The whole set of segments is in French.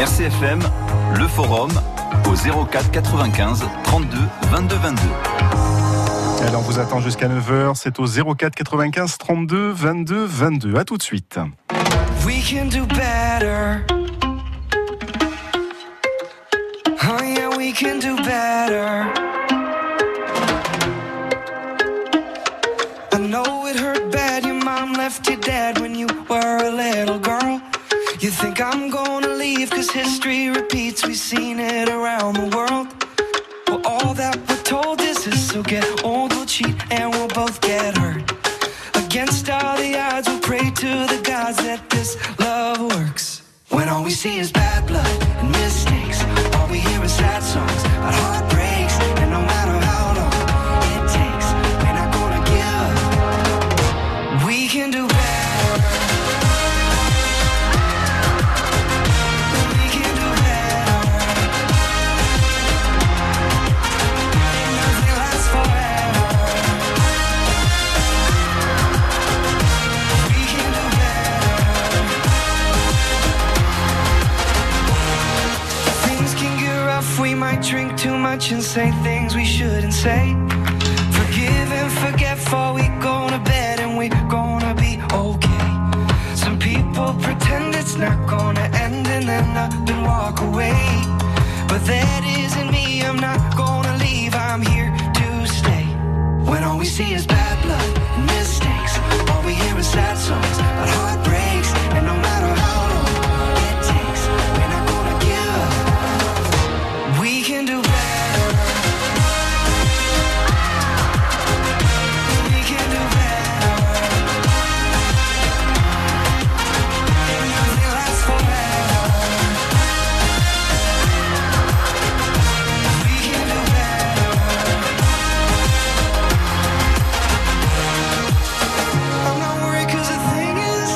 RCFM, le forum, au 04 95 32 22 22. Alors on vous attend jusqu'à 9h, c'est au 04 95 32 22 22. À tout de suite. We can do better. Oh yeah, we can do better. I know it hurt bad, your mom left you dead when you were a little girl. You think I'm gonna leave cause history repeats, we've seen it around the world. Well, all that we're told is this, so get old, we'll cheat and we'll both get hurt. Against all the odds, we'll pray to the gods that this love works. When all we see is bad blood and mistakes, all we hear is sad songs about heartbreaks, and no matter how long it takes, we're not gonna give up. We can do better. We can do better. Nothing lasts forever. We can do better. Things can get rough, we might drink too much and say things we shouldn't say. Forgive and forget before we go to bed, and we're gonna be okay. Some people pretend it's not gonna end and then up and walk away. But that isn't me, I'm not gonna leave, I'm here to stay. When all we see is bad blood and mistakes, all we hear is sad songs about heartbreaks, and no matter how long it takes, we're not gonna give up. We can do better. We can do better. Nothing lasts forever. We can do better. I'm not worried cause the thing is,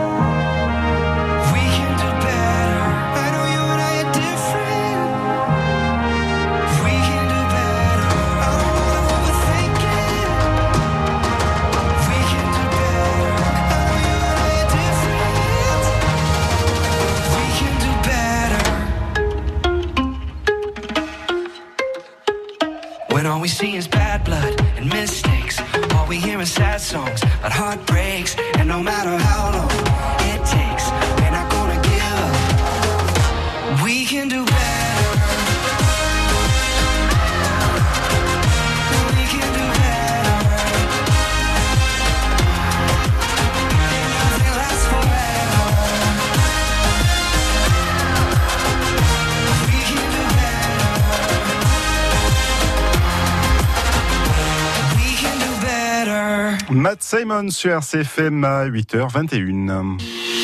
we can do better. I know you and I are different. We can do better. I don't wanna overthink it. We can do better. I know you and I are different. We can do better. When all we see is bad blood and mistakes, all we hear is sad songs about heartbreaks, and no matter how long it takes, we're not gonna give up. We can do better. We can do better. Nothing lasts forever. We can do better. We can do better. Matt Simon sur RCFM à 8h21.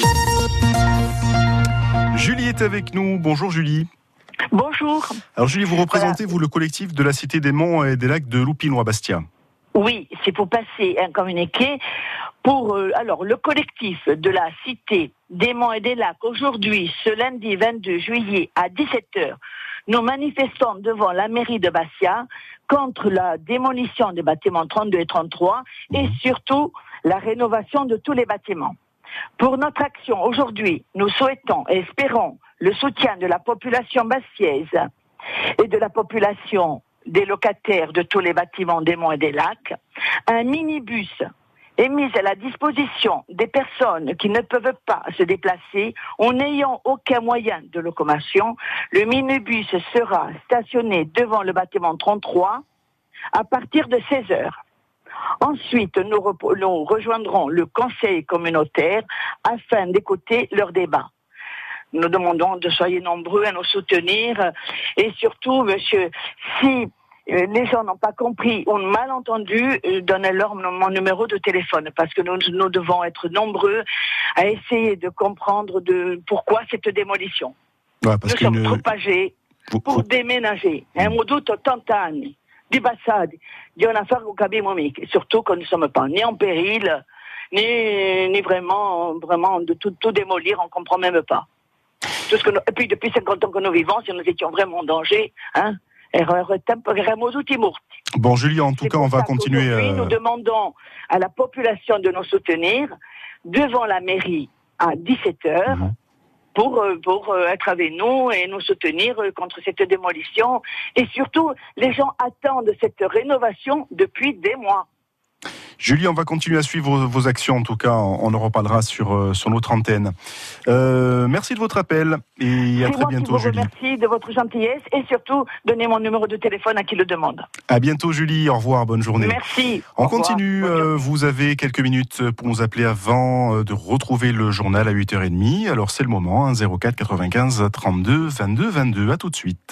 Julie est avec nous. Bonjour Julie. Bonjour. Alors Julie, vous représentez, vous, le collectif de la Cité des Monts et des Lacs de Loupinois-Bastia. Oui, c'est pour passer un communiqué pour le collectif de la Cité des Monts et des Lacs. Aujourd'hui, ce lundi 22 juillet à 17h, nous manifestons devant la mairie de Bastia contre la démolition des bâtiments 32 et 33 et surtout la rénovation de tous les bâtiments. Pour notre action aujourd'hui, nous souhaitons et espérons le soutien de la population bastiaise et de la population des locataires de tous les bâtiments des Monts et des Lacs. Un minibus est mis à la disposition des personnes qui ne peuvent pas se déplacer en n'ayant aucun moyen de locomotion. Le minibus sera stationné devant le bâtiment 33 à partir de 16h. Ensuite, nous rejoindrons le conseil communautaire afin d'écouter leurs débats. Nous demandons de soyez nombreux à nous soutenir et surtout, monsieur, si les gens n'ont pas compris ou mal entendu, donnez-leur mon numéro de téléphone parce que nous devons être nombreux à essayer de comprendre pourquoi cette démolition. Ouais, parce nous sommes trop âgés pour déménager. Un modo tantane, du passade, di una affaire au cabimonique. Surtout que nous ne sommes pas ni en péril, ni vraiment de tout démolir, on ne comprend même pas. Et puis depuis 50 ans que nous vivons, si nous étions vraiment en danger, Bon, Julie, en tout cas, on va continuer. Nous demandons à la population de nous soutenir devant la mairie à 17h pour être avec nous et nous soutenir contre cette démolition. Et surtout, les gens attendent cette rénovation depuis des mois. Julie, on va continuer à suivre vos actions. En tout cas, on en reparlera sur notre antenne. Merci de votre appel et à très bientôt, Julie. Merci de votre gentillesse et surtout, donnez mon numéro de téléphone à qui le demande. À bientôt, Julie. Au revoir. Bonne journée. Merci. On continue. Vous avez quelques minutes pour nous appeler avant de retrouver le journal à 8h30. Alors, c'est le moment. 04 95 32 22 22. À tout de suite.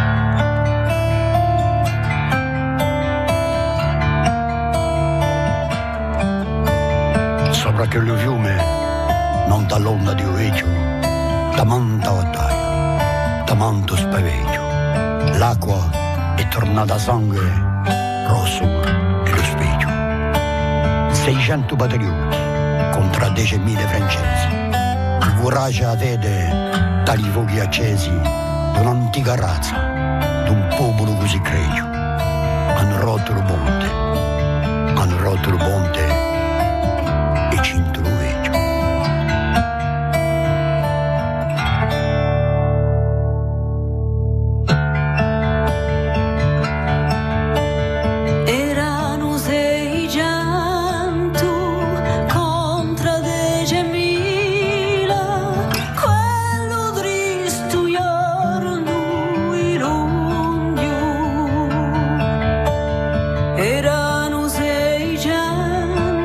Sopra che il fiume non t'allonna di vecchio, tamanta battaglia, tamanto spaveggio. L'acqua è tornata sangue rosso e lo specchio. 600 patrioti contro 10.000 francesi. Il coraggio avete dagli fuochi accesi d'un'antica razza, d'un popolo così gregio. Hanno rotto il ponte e cinto lo veggio. Erano 600 contro 10.000, quello tristo giorno ilundio. Erano 600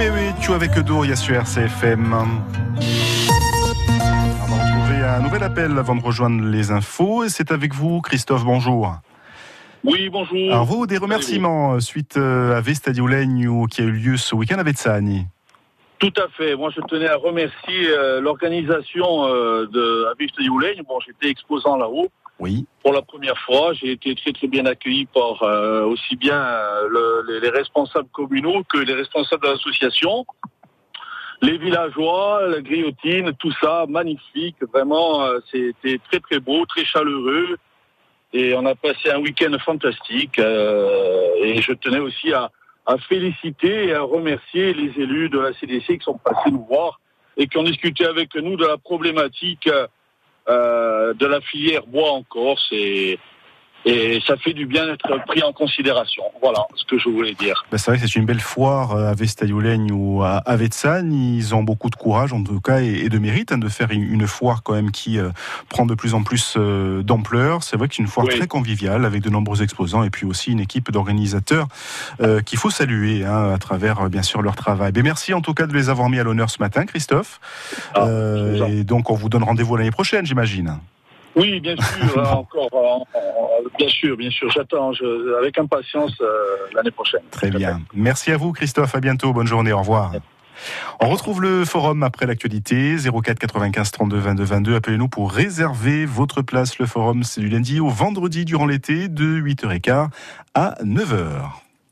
tu avec Doria sur RCFM. On va retrouver un nouvel appel avant de rejoindre les infos. Et c'est avec vous, Christophe, bonjour. Oui, bonjour. Alors vous, des remerciements suite à Vestadio Legno qui a eu lieu ce week-end à Vezzani. Tout à fait. Moi, je tenais à remercier l'organisation de Vestadio Legno. Bon, j'étais exposant là-haut. Oui. Pour la première fois, j'ai été très très bien accueilli par aussi bien les responsables communaux que les responsables de l'association. Les villageois, la griotine, tout ça, magnifique. Vraiment, c'était très très beau, très chaleureux. Et on a passé un week-end fantastique. Et je tenais aussi à féliciter et à remercier les élus de la CDC qui sont passés nous voir et qui ont discuté avec nous de la problématique de la filière bois en Corse. Et ça fait du bien d'être pris en considération. Voilà ce que je voulais dire. C'est vrai que c'est une belle foire à Vestadio Legno ou à Vezzani. Ils ont beaucoup de courage, en tout cas, et de mérite de faire une foire quand même qui prend de plus en plus d'ampleur. C'est vrai que c'est une foire très conviviale avec de nombreux exposants et puis aussi une équipe d'organisateurs qu'il faut saluer à travers, bien sûr, leur travail. Mais merci en tout cas de les avoir mis à l'honneur ce matin, Christophe. Et donc, on vous donne rendez-vous l'année prochaine, j'imagine. Oui, bien sûr, encore, bien sûr. J'attends avec impatience l'année prochaine. Très bien. Merci à vous, Christophe. À bientôt. Bonne journée. Au revoir. On retrouve le forum après l'actualité. 04 95 32 22 22. Appelez-nous pour réserver votre place. Le forum, c'est du lundi au vendredi durant l'été de 8h15 à 9h.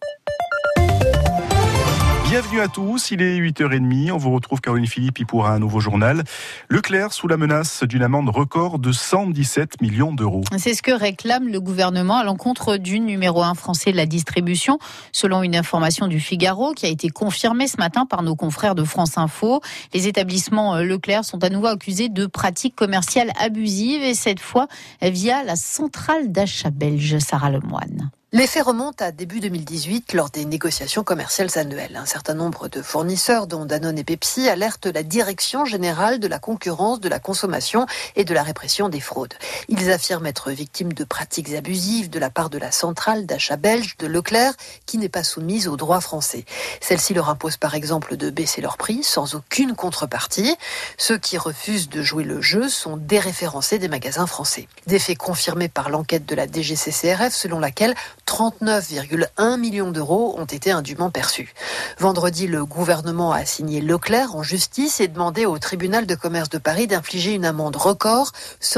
Bienvenue à tous, il est 8h30, on vous retrouve Caroline Philippe pour un nouveau journal. Leclerc sous la menace d'une amende record de 117 millions d'euros. C'est ce que réclame le gouvernement à l'encontre du numéro 1 français de la distribution. Selon une information du Figaro qui a été confirmée ce matin par nos confrères de France Info, les établissements Leclerc sont à nouveau accusés de pratiques commerciales abusives et cette fois via la centrale d'achat belge Sarah Lemoine. Les faits remontent à début 2018 lors des négociations commerciales annuelles. Un certain nombre de fournisseurs, dont Danone et Pepsi, alertent la Direction générale de la concurrence, de la consommation et de la répression des fraudes. Ils affirment être victimes de pratiques abusives de la part de la centrale d'achat belge de Leclerc, qui n'est pas soumise au droit français. Celle-ci leur impose par exemple de baisser leur prix sans aucune contrepartie. Ceux qui refusent de jouer le jeu sont déréférencés des magasins français. Des faits confirmés par l'enquête de la DGCCRF selon laquelle 39,1 millions d'euros ont été indûment perçus. Vendredi, le gouvernement a assigné Leclerc en justice et demandé au tribunal de commerce de Paris d'infliger une amende record,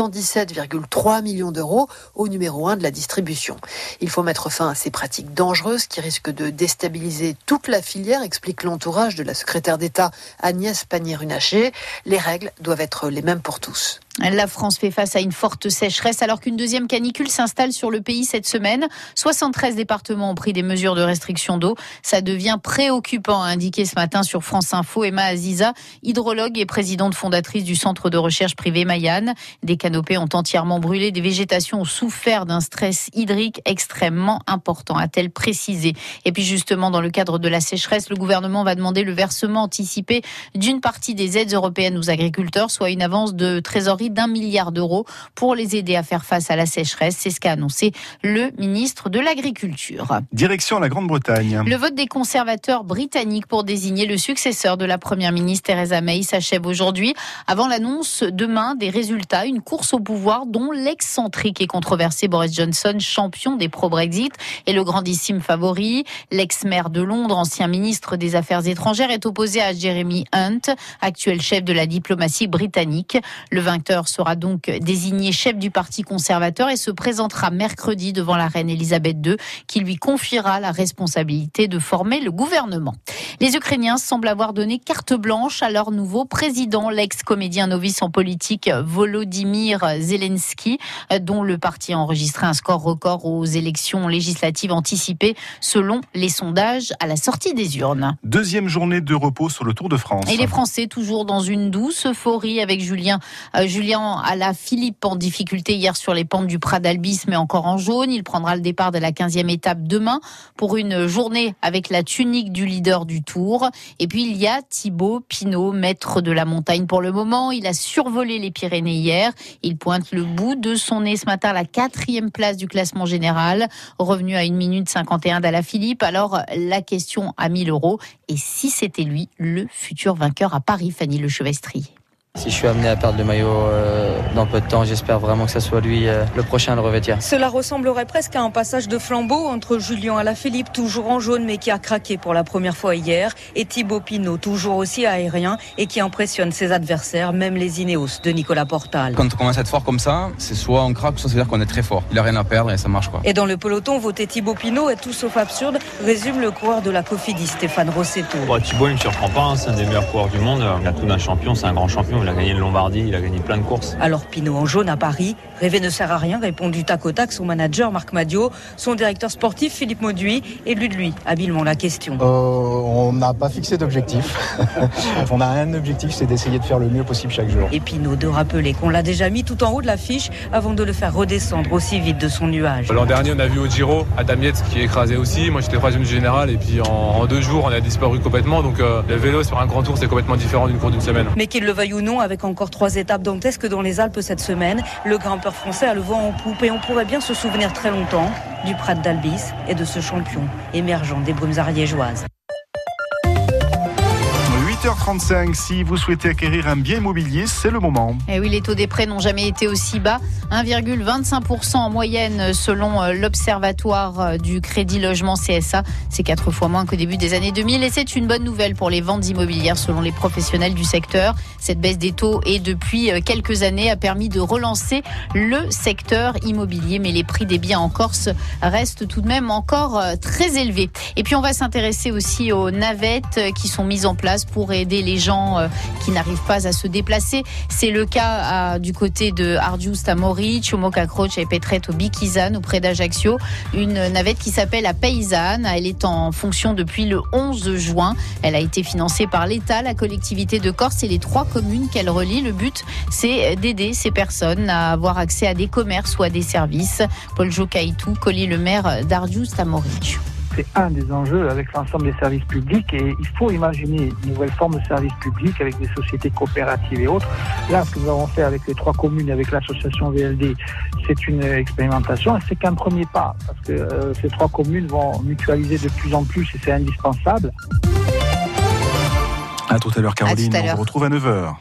117,3 millions d'euros, au numéro 1 de la distribution. Il faut mettre fin à ces pratiques dangereuses qui risquent de déstabiliser toute la filière, explique l'entourage de la secrétaire d'État Agnès Pannier-Runacher. Les règles doivent être les mêmes pour tous. La France fait face à une forte sécheresse alors qu'une deuxième canicule s'installe sur le pays cette semaine. 73 départements ont pris des mesures de restriction d'eau. Ça devient préoccupant, a indiqué ce matin sur France Info Emma Aziza, hydrologue et présidente fondatrice du centre de recherche privé Mayane. Des canopées ont entièrement brûlé, des végétations ont souffert d'un stress hydrique extrêmement important, a-t-elle précisé. Et puis justement, dans le cadre de la sécheresse, le gouvernement va demander le versement anticipé d'une partie des aides européennes aux agriculteurs, soit une avance de trésorerie d'1 milliard d'euros pour les aider à faire face à la sécheresse. C'est ce qu'a annoncé le ministre de l'Agriculture. Direction la Grande-Bretagne. Le vote des conservateurs britanniques pour désigner le successeur de la première ministre Theresa May s'achève aujourd'hui. Avant l'annonce demain des résultats, une course au pouvoir dont l'excentrique et controversé Boris Johnson, champion des pro-Brexit, est le grandissime favori. L'ex-maire de Londres, ancien ministre des Affaires étrangères, est opposé à Jeremy Hunt, actuel chef de la diplomatie britannique. Le vainqueur sera donc désigné chef du parti conservateur et se présentera mercredi devant la reine Elisabeth II qui lui confiera la responsabilité de former le gouvernement. Les Ukrainiens semblent avoir donné carte blanche à leur nouveau président, l'ex-comédien novice en politique Volodymyr Zelensky, dont le parti a enregistré un score record aux élections législatives anticipées selon les sondages à la sortie des urnes. Deuxième journée de repos sur le Tour de France. Et les Français toujours dans une douce euphorie avec Julien Alaphilippe en difficulté hier sur les pentes du Prat d'Albis, mais encore en jaune. Il prendra le départ de la 15e étape demain pour une journée avec la tunique du leader du du Tour. Et puis il y a Thibaut Pinot, maître de la montagne pour le moment. Il a survolé les Pyrénées hier. Il pointe le bout de son nez ce matin à la 4e place du classement général, revenu à 1 minute 51 d'Alaphilippe. Alors la question à 1 000 €, et si c'était lui le futur vainqueur à Paris, Fanny Lechevestrier? Si je suis amené à perdre le maillot dans peu de temps, j'espère vraiment que ce soit lui le prochain à le revêtir. Cela ressemblerait presque à un passage de flambeau entre Julien Alaphilippe, toujours en jaune mais qui a craqué pour la première fois hier, et Thibaut Pinot, toujours aussi aérien et qui impressionne ses adversaires, même les Ineos de Nicolas Portal. Quand on commence à être fort comme ça, c'est soit on craque, soit ça veut dire qu'on est très fort. Il n'a rien à perdre et ça marche quoi. Et dans le peloton, voter Thibaut Pinot est tout sauf absurde, résume le coureur de la Cofidis, Stéphane Rossetto. Thibaut, il ne me surprend pas, c'est un des meilleurs coureurs du monde. Il a tout d'un champion, c'est un grand champion. Il a gagné le Lombardie, il a gagné plein de courses. Alors Pinot en jaune à Paris, rêver ne sert à rien, répond du tac au tac son manager Marc Madiot, son directeur sportif Philippe Mauduit, et lui habilement la question. On n'a pas fixé d'objectif. On a un objectif, c'est d'essayer de faire le mieux possible chaque jour. Et Pinot de rappeler qu'on l'a déjà mis tout en haut de l'affiche avant de le faire redescendre aussi vite de son nuage. L'an dernier, on a vu au Giro Adam Yates qui est écrasé aussi. Moi, j'étais 3e du général et puis en 2 jours, on a disparu complètement. Donc le vélo sur un grand tour, c'est complètement différent d'une course d'une semaine. Mais qu'il le veuille ou non, avec encore 3 étapes dantesques dans les Alpes cette semaine, le grimpeur français a le vent en poupe et on pourrait bien se souvenir très longtemps du Prat d'Albis et de ce champion émergent des brumes ariégeoises. 8h35, si vous souhaitez acquérir un bien immobilier, c'est le moment. Et oui, les taux des prêts n'ont jamais été aussi bas. 1,25% en moyenne selon l'Observatoire du Crédit Logement CSA. C'est 4 fois moins qu'au début des années 2000 et c'est une bonne nouvelle pour les ventes immobilières selon les professionnels du secteur. Cette baisse des taux et depuis quelques années a permis de relancer le secteur immobilier, mais les prix des biens en Corse restent tout de même encore très élevés. Et puis on va s'intéresser aussi aux navettes qui sont mises en place pour aider les gens qui n'arrivent pas à se déplacer. C'est le cas du côté de Argiust à Moric, au Mocacroce et Petret au Bikizan, auprès d'Ajaccio. Une navette qui s'appelle la Paysanne. Elle est en fonction depuis le 11 juin. Elle a été financée par l'État, la collectivité de Corse et les 3 communes qu'elle relie. Le but, c'est d'aider ces personnes à avoir accès à des commerces ou à des services. Paul Jocaïtou, Colli le maire d'Argiust à Moric. C'est un des enjeux avec l'ensemble des services publics et il faut imaginer une nouvelle forme de service public avec des sociétés coopératives et autres. Là, ce que nous avons fait avec les 3 communes, avec l'association VLD, c'est une expérimentation et c'est qu'un premier pas parce que ces 3 communes vont mutualiser de plus en plus et c'est indispensable. À tout à l'heure Caroline, on vous retrouve à 9h.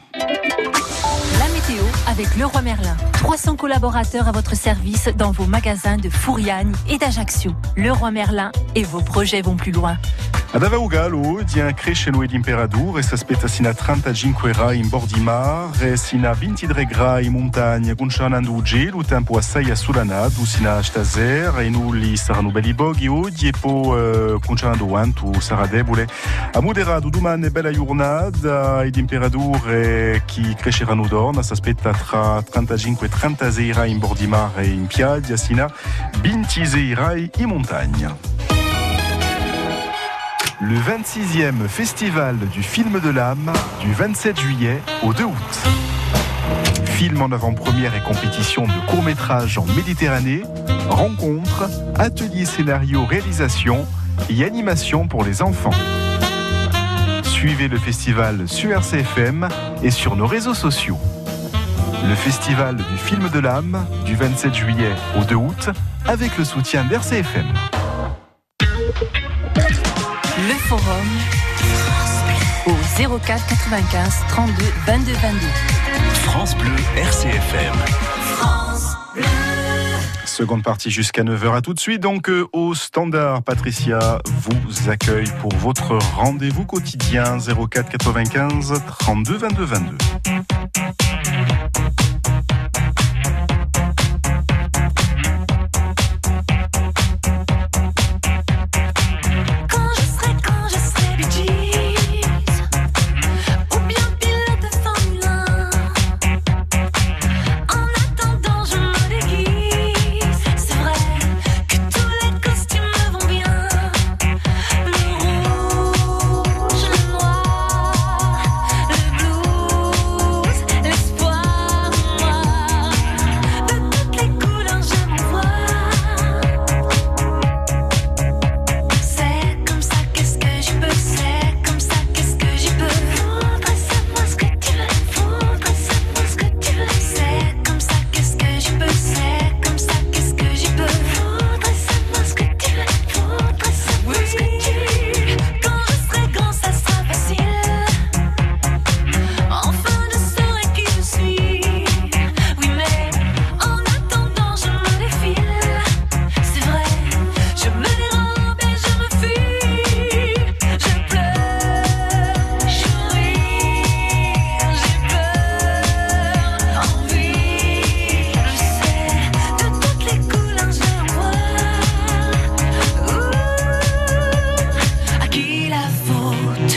Avec Leroy Merlin. 300 collaborateurs à votre service dans vos magasins de Fouriane et d'Ajaccio. Leroy Merlin et vos projets vont plus loin. Ad Avaugalo, di un cresceno ed imperadur e s'aspetta sino a 35 rai in bordi mar e sino a 23 gradi in montagna con Cianando gelo, o tempo assai assolanado sino a stazer e nulli saranno belli boghi oggi e poi con Cianando anto sarà debole. A moderato domani bella giornata ed imperadur che cresceranno d'orna s'aspetta tra 35 e 36 rai in bordi mar e in piaggia sino a 26 rai in montagna. Le 26e festival du film de l'âme du 27 juillet au 2 août. Film en avant-première et compétition de court-métrage en Méditerranée, rencontres, ateliers scénario, réalisation et animation pour les enfants. Suivez le festival sur RCFM et sur nos réseaux sociaux. Le festival du film de l'âme du 27 juillet au 2 août avec le soutien d'RCFM. Le Forum au 04 95 32 22 22. France Bleu RCFM. France Bleu. Seconde partie jusqu'à 9h. À tout de suite. Donc au Standard, Patricia vous accueille pour votre rendez-vous quotidien 04 95 32 22 22.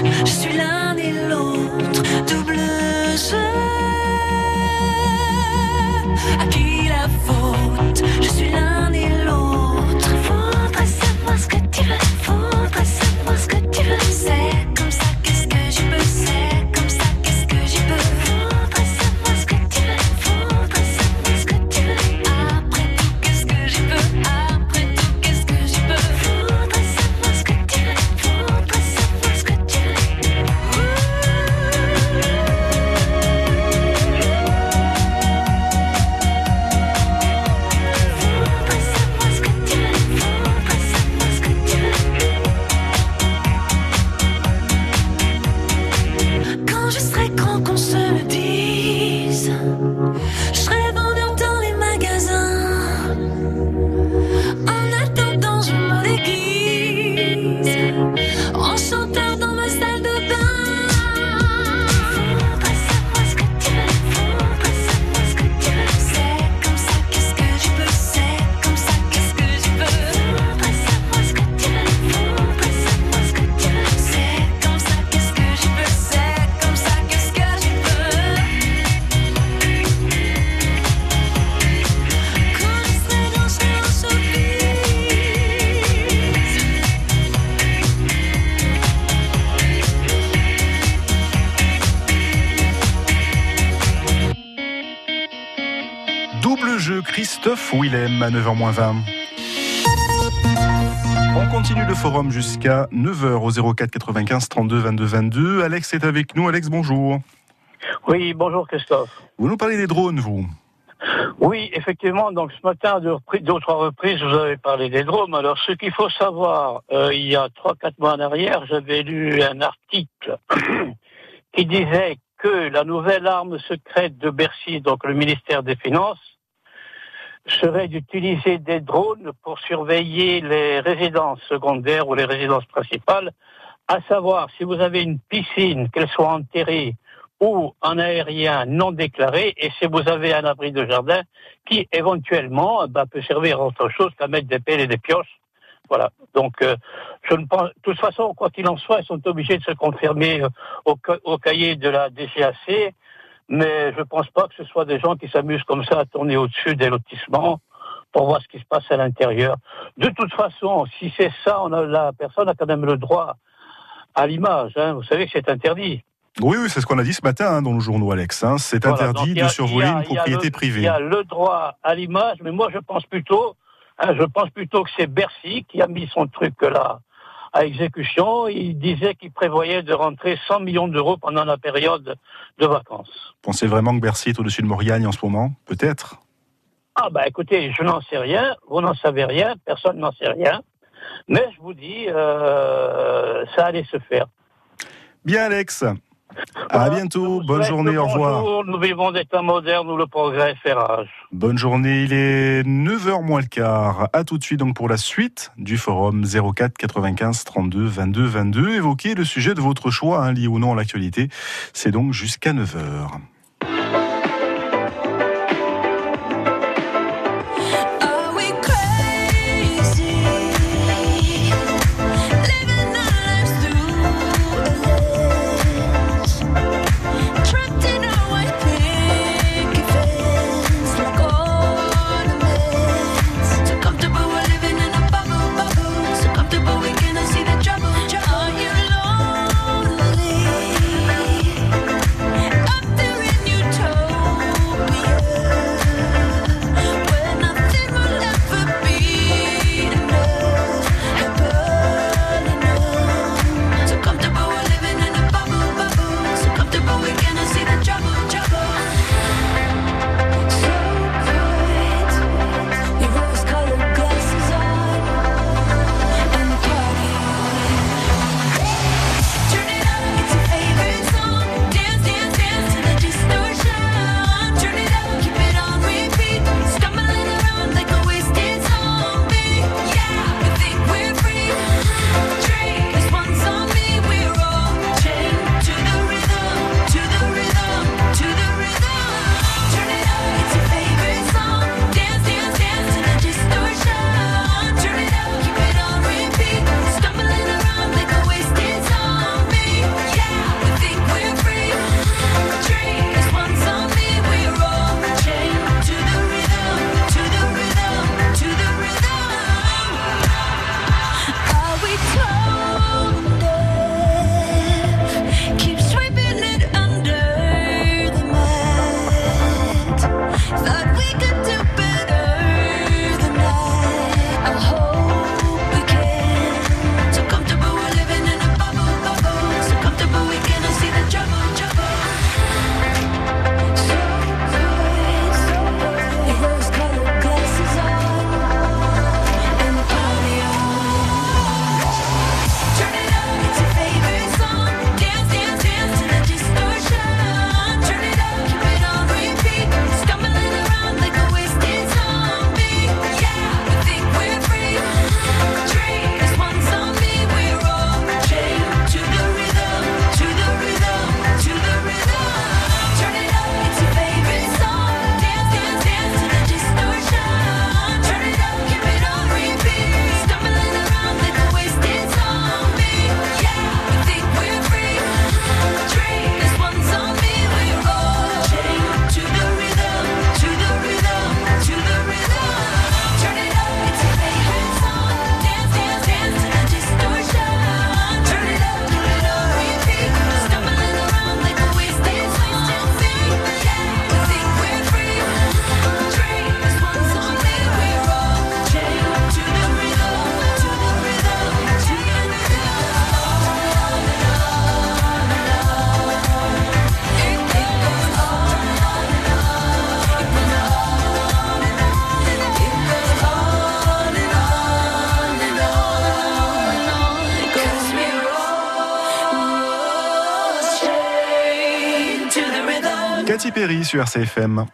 je suis l'un et l'autre, double jeu. À qui la faute? Je suis l'un et l'autre. Faudrait savoir ce que tu veux, faudrait savoir ce que tu veux. C'est comme ça, qu'est-ce que je peux, c'est comme ça, qu'est-ce que je peux. Faudrait savoir ce que tu veux, faudrait savoir ce que tu veux. Après tout, qu'est-ce que je peux, après tout, qu'est-ce que je peux. Faudrait savoir ce que tu veux, faudrait savoir ce que tu veux. Quand je serai grand, qu'on se le dise, je serai vendeur dans les magasins. En attendant, je me déguise en chanteur dans ma salle de bain. Faudrait savoir ce que tu veux, faudrait savoir ce que tu veux. C'est comme ça, qu'est-ce que je peux, c'est comme ça, qu'est-ce que je peux. Faudrait savoir ce que tu veux, faudrait savoir ce que tu veux. C'est comme ça, qu'est-ce que je peux, c'est comme ça, qu'est-ce que je peux. Quand je serai dans ce Double jeu, Christophe Willem à 9h-20. On continue le forum jusqu'à 9h au 04 95 32 22 22. Alex est avec nous. Alex, bonjour. Oui, bonjour Christophe. Vous nous parlez des drones, vous? Oui, effectivement, donc ce matin, d'autres reprises, vous avez parlé des drones. Alors, ce qu'il faut savoir, il y a 3-4 mois en arrière, j'avais lu un article qui disait que la nouvelle arme secrète de Bercy, donc le ministère des Finances, serait d'utiliser des drones pour surveiller les résidences secondaires ou les résidences principales, à savoir si vous avez une piscine, qu'elle soit enterrée ou en aérien non déclaré, et si vous avez un abri de jardin qui éventuellement peut servir à autre chose qu'à mettre des pelles et des pioches. Voilà. Donc, je ne pense, de toute façon, quoi qu'il en soit, ils sont obligés de se conformer au cahier de la DGAC. Mais je pense pas que ce soit des gens qui s'amusent comme ça à tourner au-dessus des lotissements pour voir ce qui se passe à l'intérieur. De toute façon, si c'est ça, la personne a quand même le droit à l'image. Hein. Vous savez que c'est interdit. Oui, c'est ce qu'on a dit ce matin dans le journal, Alex. C'est interdit de survoler une propriété privée. Il y a le droit à l'image, mais moi je pense plutôt que c'est Bercy qui a mis son truc là à exécution. Il disait qu'il prévoyait de rentrer 100 millions d'euros pendant la période de vacances. Pensez vraiment que Bercy est au-dessus de Mauriagne en ce moment? Peut-être. Ah écoutez, je n'en sais rien, vous n'en savez rien, personne n'en sait rien, mais je vous dis, ça allait se faire. Bien Alex, à bientôt, bonne journée, au revoir. Bonjour, nous vivons des temps modernes où le progrès fait rage. Bonne journée, il est 9h moins le quart. À tout de suite donc pour la suite du forum 04 95 32 22 22. Évoquez le sujet de votre choix, lié ou non à l'actualité. C'est donc jusqu'à 9h. Up there Katy Perry sur RCFM.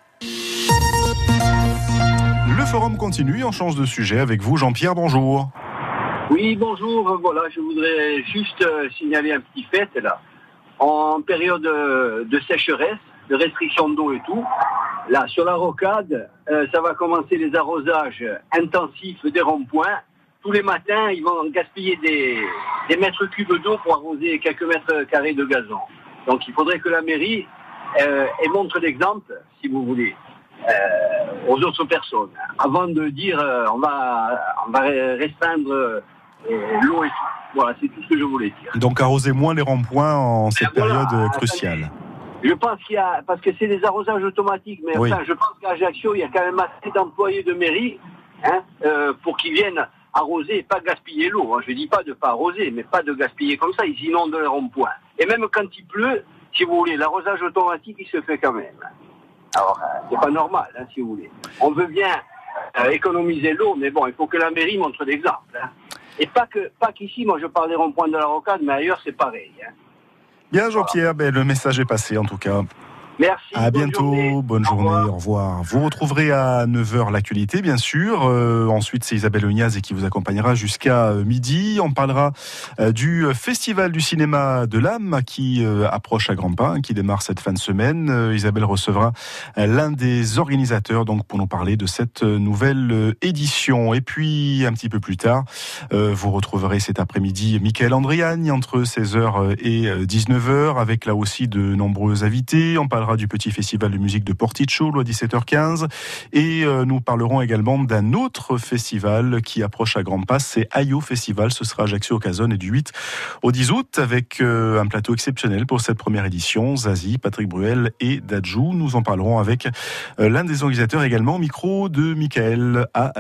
Le forum continue, on change de sujet avec vous, Jean-Pierre, bonjour. Oui, bonjour, voilà, je voudrais juste signaler un petit fait, là. En période de sécheresse, de restriction d'eau et tout, là, sur la rocade, ça va commencer les arrosages intensifs des ronds-points. Tous les matins, ils vont gaspiller des mètres cubes d'eau pour arroser quelques mètres carrés de gazon. Donc il faudrait que la mairie montre l'exemple, si vous voulez, aux autres personnes, avant de dire on va restreindre l'eau et tout. Voilà, c'est tout ce que je voulais dire. Donc arroser moins les ronds-points en cette période cruciale. Je pense qu'il y a, parce que c'est des arrosages automatiques, mais oui. Enfin, je pense qu'à Ajaccio, il y a quand même assez d'employés de mairie pour qu'ils viennent arroser et pas gaspiller l'eau. Je ne dis pas de pas arroser, mais pas de gaspiller comme ça, ils inondent les ronds-points. Et même quand il pleut, si vous voulez, l'arrosage automatique, il se fait quand même. Alors, c'est pas normal, si vous voulez. On veut bien économiser l'eau, mais bon, il faut que la mairie montre l'exemple. Et pas qu'ici, moi je parle des ronds-points de la rocade, mais ailleurs c'est pareil. Bien Jean-Pierre, le message est passé en tout cas. Merci. À bientôt, bonne journée, au revoir. Vous retrouverez à 9h l'actualité, bien sûr. Ensuite, c'est Isabelle Ognaz qui vous accompagnera jusqu'à midi. On parlera du Festival du cinéma de l'âme qui approche à grands pas, qui démarre cette fin de semaine. Isabelle recevra l'un des organisateurs donc pour nous parler de cette nouvelle édition. Et puis, un petit peu plus tard, vous retrouverez cet après-midi Michael Andriani entre 16h et 19h avec là aussi de nombreux invités. On parlera du petit festival de musique de Porticciolo à 17h15 et nous parlerons également d'un autre festival qui approche à grands pas, c'est Ayo Festival, ce sera Ajaccio Ocazone et du 8 au 10 août avec un plateau exceptionnel pour cette première édition, Zazie, Patrick Bruel et Dadjou. Nous en parlerons avec l'un des organisateurs également, au micro de Michael à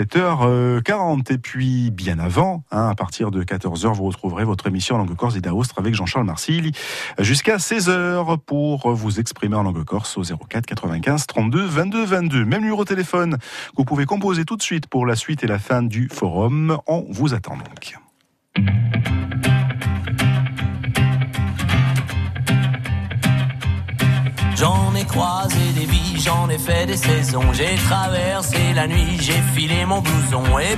17h40 et puis bien avant, à partir de 14h, vous retrouverez votre émission en langue corse et d'Aoustre avec Jean-Charles Marsili jusqu'à 16h pour vous exprimer en langue corse au 04 95 32 22 22. Même numéro de téléphone que vous pouvez composer tout de suite pour la suite et la fin du forum. On vous attend donc. J'en ai croisé des vies, j'en ai fait des saisons. J'ai traversé la nuit, j'ai filé mon blouson. Et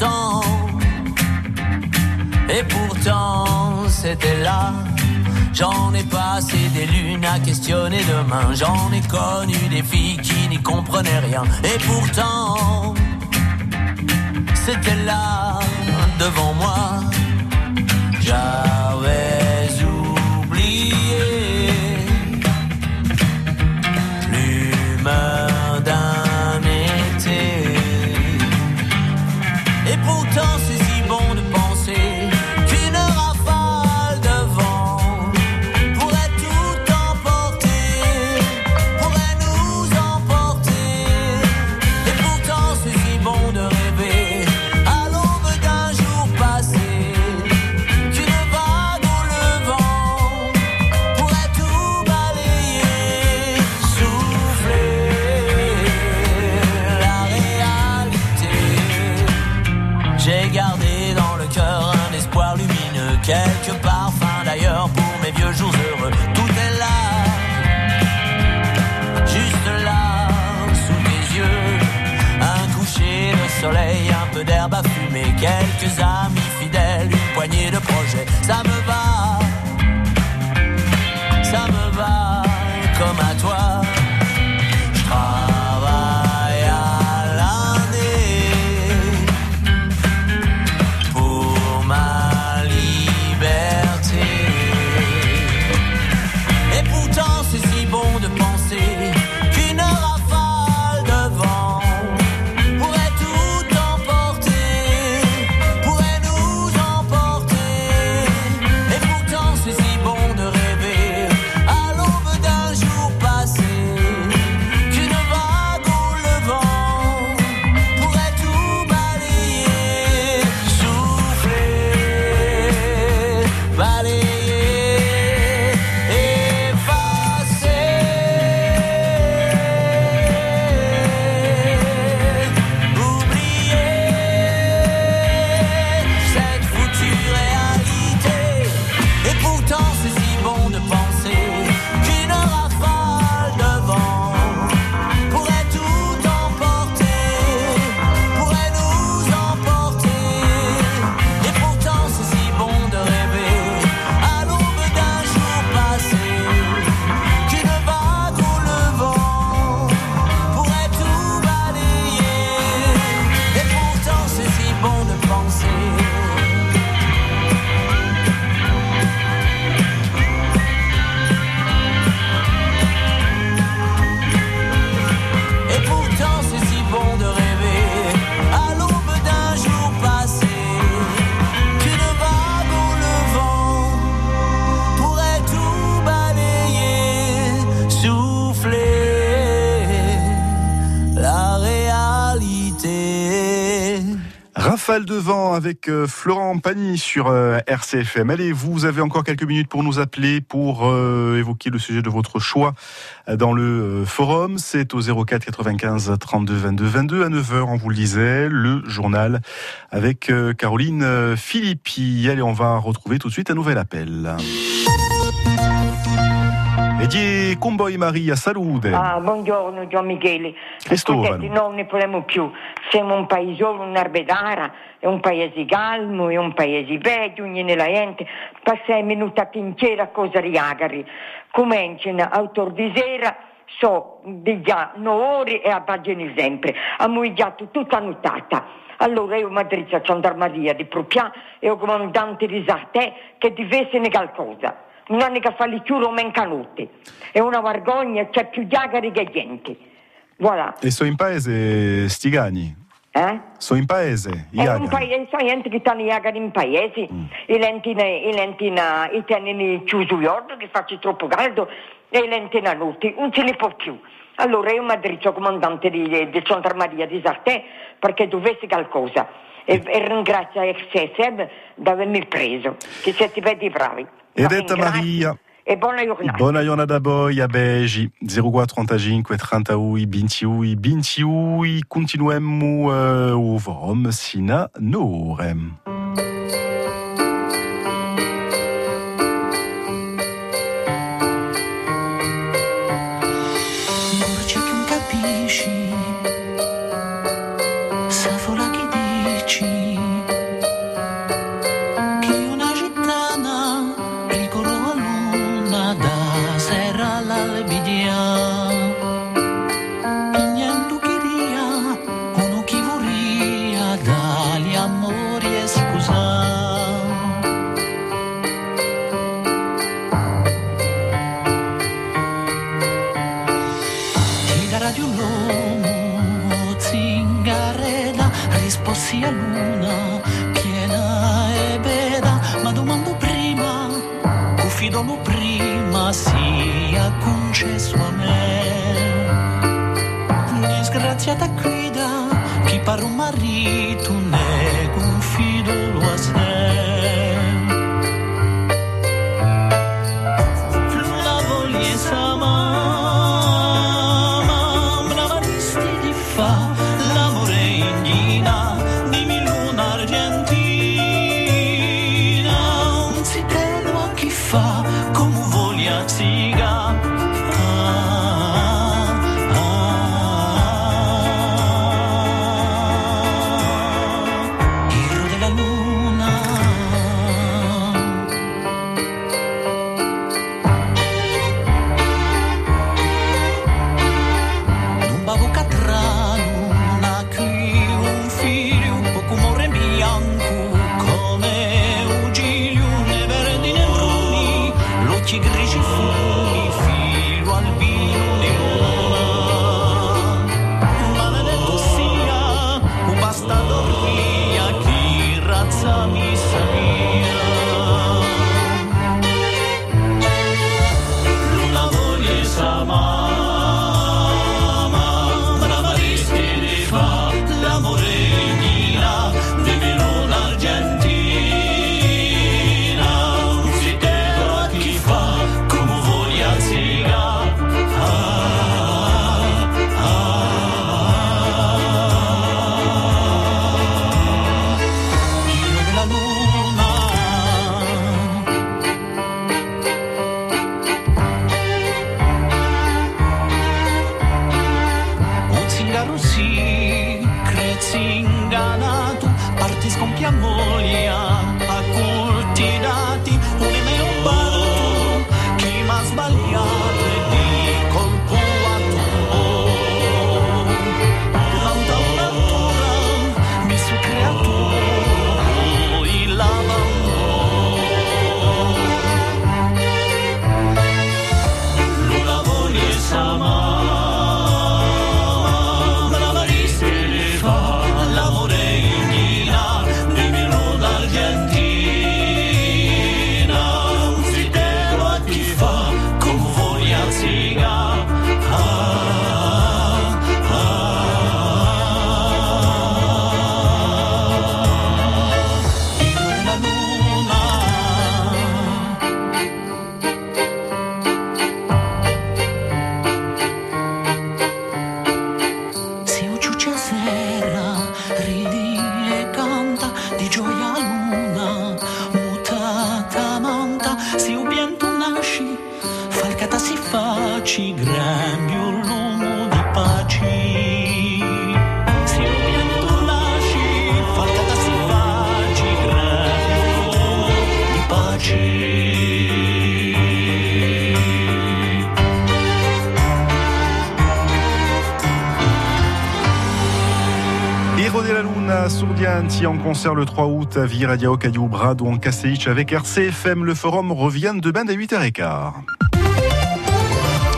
pourtant, c'était là. J'en ai passé des lunes à questionner demain. J'en ai connu des filles qui n'y comprenaient rien. Et pourtant, c'était là, devant moi. J'avais oublié l'humeur d'un été. Et pourtant, c'est si bon de penser qu'une rafale de vent pourrait tout emporter, pourrait nous emporter. Et pourtant, c'est si bon de rêver à l'aube d'un jour passé qu'une vague Rafale de vent avec Florent Pagny sur RCFM. Allez, vous avez encore quelques minutes pour nous appeler, pour évoquer le sujet de votre choix dans le forum. C'est au 04 95 32 22 22. À 9h, on vous le disait, le journal avec Caroline Filippi. Allez, on va retrouver tout de suite un nouvel appel. E Comboy Maria, salute. Buongiorno Gian Michele. Cristovano. Non ne potremo più. Siamo un paesone, un'arbedara, è un paese calmo, è un paese bello, ognuno la gente. Passiamo minuti intera a cosa riagari. Cominciano a di sera, so di già 9 ore e abbaggiano sempre. A noi già tutta nottata. Allora io Madrizia Gendarmeria di Prupià e il comandante di Sartè che deve qualcosa. Non hanno che fare il chiuro mencanotte. È una vergogna, c'è più diagari che gente. Voilà. E sono in paese Stigani? Sono in paese? È un paese, sono gente che stanno iagari in paese. I tengono chiuso gli ordi, che faccia troppo caldo, e i lentina notte, non se ne può più. Allora io mi drizzo comandante di Gendarmeria di Sartè perché dovesse qualcosa. E ringrazio XSM di avermi preso, che siete vedi bravi. E detta Maria. E buona giornata. Buona giornata a voi, a Begi. 0435 38 28 28. Continuiamo o forum sino n'ore. Sia luna piena e bella, ma domando prima, confido prima sia concesso a me. Disgraziata guida, chi pare un marito ne confido a sé. La vogliesa mamma, brava di fa, l'amore indina. Come voglia siga Hiro della luna un bavo catrano una qui un figlio o come bianco come un giglio ne verdi ne bruni occhi grigi fumi, filo albino di luna. Maledetto sia, un bastardo via, chi razza mi sabia. Luna vogliesa mamma, brava di fa, l'amore indina, di luna argentina. Si te chi fa come voglia siga nasci, falcata si faci, grambio l'uomo di pace. Se tu nasci, falcata si faci, grambio l'uomo di pace. Héros de la Luna, Sourdianti en concert le 3 août à Viradia, Caillou, Brad ou en Castellic avec RCFM. Le forum revient demain à 8h15.